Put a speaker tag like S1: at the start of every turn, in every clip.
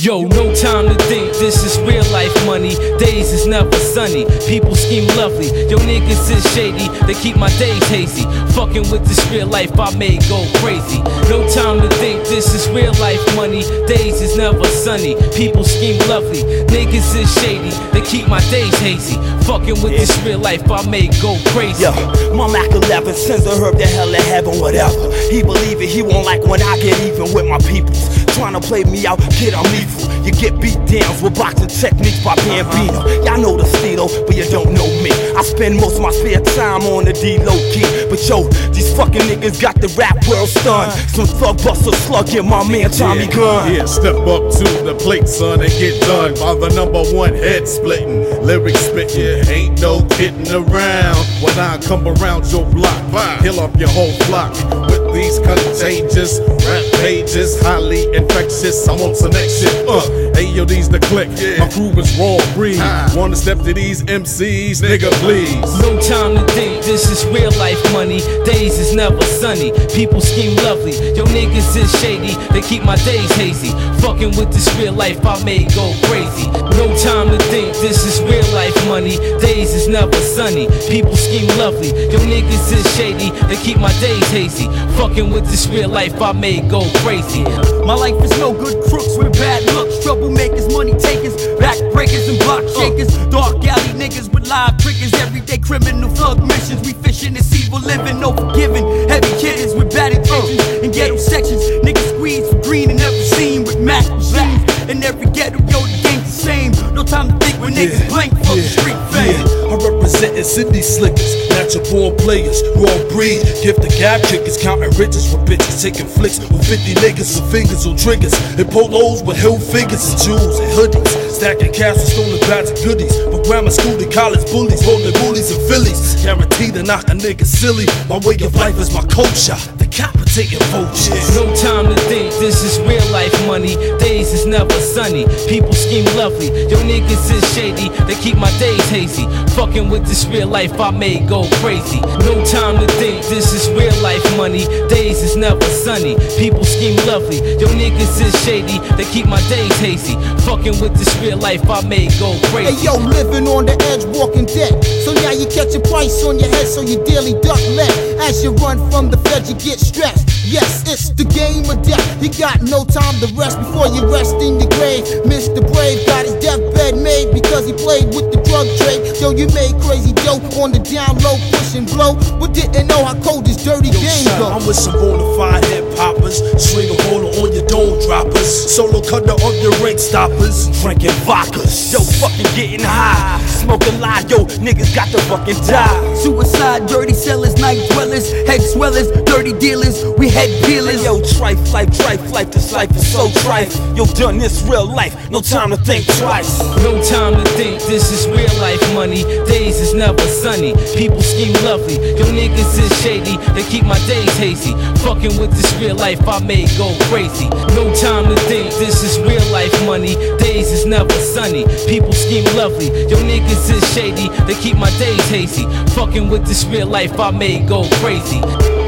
S1: Yo, no time to think, this is real life money. Days is never sunny, people scheme lovely. Yo, niggas is shady, they keep my days hazy. Fucking with this real life, I may go crazy. No time to think, this is real life money. Days is never sunny, people scheme lovely. Niggas is shady, they keep my days hazy. Fucking with this real life, I may go crazy.
S2: Yo, my Mac 11 sends a herb to hell in heaven, whatever. He believe it, he won't like when I get even with my peoples. Tryna play me out, kid, I'm evil. You get beat downs with boxing techniques by Bambino. Y'all know the Steelo, but you don't know me. I spend most of my spare time on the D-low key. But yo, these fucking niggas got the rap world stunned. Some thug buster slug in my man Tommy Gunn.
S3: Yeah, step up to the plate, son, and get done by the #1 head splitting, lyric spitting. Ain't no kidding around when I come around your block. Heal up your whole flock with these contagious rap pages, highly infectious. I'm on some next shit. Hey yo, these the click. My crew is raw breed. Wanna step to these MCs, nigga, please.
S1: No time to think, this is real life money. Days is never sunny, people scheme lovely. Yo, niggas is shady, they keep my days hazy. Fucking with this real life, I may go crazy. No time to think, this is real life money. Days is never sunny, people scheme lovely. Yo, niggas is shady, they keep my days hazy. Fucking with this real life, I may go crazy.
S4: My life is no good crooks with bad looks, troublemakers, money takers, backbreakers and block shakers, dark alley niggas with live triggers, everyday criminal thug missions. We fishing this evil living, no forgiving, heavy kittens with bad intentions in ghetto sections. Niggas squeeze for green and never seen with Mac machines. In every ghetto, yo, the game's the same. No time to think when niggas blank for the street fame.
S5: I'm representing city slickers, natural born players, raw breed. Give the gap kickers, counting riches with bitches, taking flicks with 50 niggas with fingers on triggers, and polos with hill figures and jewels and hoodies, stacking cash with stolen bags of goodies. From grammar school to college bullies, rolling bullies and Phillies, guaranteed to knock a nigga silly. My way of life is my culture, decapitating vultures.
S1: No time to think, this is real life money. Days is never sunny, people scheme lovely. Yo, niggas is shady, they keep my days hazy. Fucking with this real life, I may go crazy. No time to think, this is real life money. Days is never sunny, people scheme lovely. Yo, niggas is shady, they keep my days hazy. Fucking with this real life, I may go crazy.
S6: Hey yo, living on the edge, walking dead. So now you catch a price on your head, so you daily duck left. As you run from the feds, you get stressed. Yes, it's the game of death. He got no time to rest before you rest in your grave. Mr. Brave got his deathbed made because he played with the drug trade. Yo, you made crazy dope on the down low, push and blow, but didn't know how cold this dirty game go.
S5: I'm with some bonafide hip hoppers, swing a roller on your dome droppers, solo cutter on your rate stoppers,
S2: Drinking vodkas, yo, fucking getting high, smoking lie, yo, niggas got to fucking die.
S4: Suicide, dirty sellers, night dwellers, head swellers, dirty dealers, we head peelers.
S2: Yo, trife life, this life is so trife. Yo, done this real life, no time to think twice.
S1: No time to think, this is real life money. Days is never sunny, people scheme lovely. Yo, niggas is shady, they keep my days hazy. Fucking with this real life, I may go crazy. No time to think, this is real life money. Days is never sunny, people scheme lovely. Yo, niggas is shady, they keep my days hazy. Fucking with this real life, I may go crazy.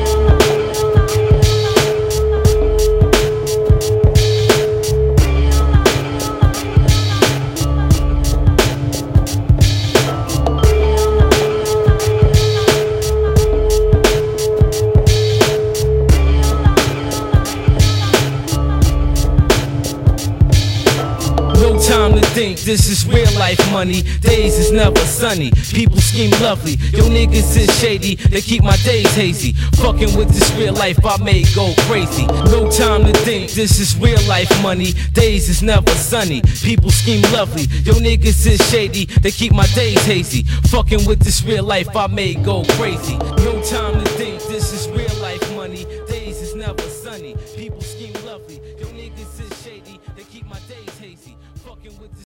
S1: Time to think, this is real life money. Days is never sunny, people scheme lovely. Yo, niggas is shady, they keep my days hazy. Fucking with this real life, I may go crazy. No time to think, this is real life money. Days is never sunny, people scheme lovely. Yo, niggas is shady, they keep my days hazy. Fucking with this real life, I may go crazy. No time to